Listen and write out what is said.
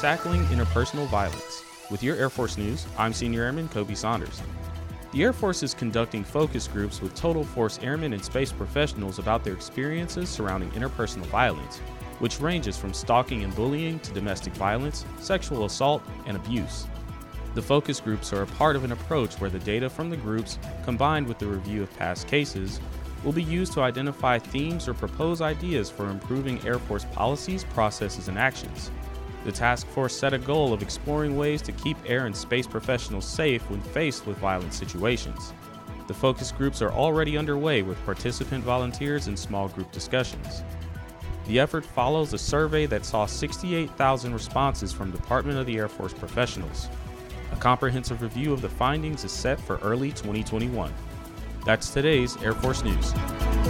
Tackling Interpersonal Violence. With your Air Force News, I'm Senior Airman Kobe Saunders. The Air Force is conducting focus groups with Total Force airmen and space professionals about their experiences surrounding interpersonal violence, which ranges from stalking and bullying to domestic violence, sexual assault, and abuse. The focus groups are a part of an approach where the data from the groups, combined with the review of past cases, will be used to identify themes or propose ideas for improving Air Force policies, processes, and actions. The task force set a goal of exploring ways to keep air and space professionals safe when faced with violent situations. The focus groups are already underway with participant volunteers and small group discussions. The effort follows a survey that saw 68,000 responses from Department of the Air Force professionals. A comprehensive review of the findings is set for early 2021. That's today's Air Force News.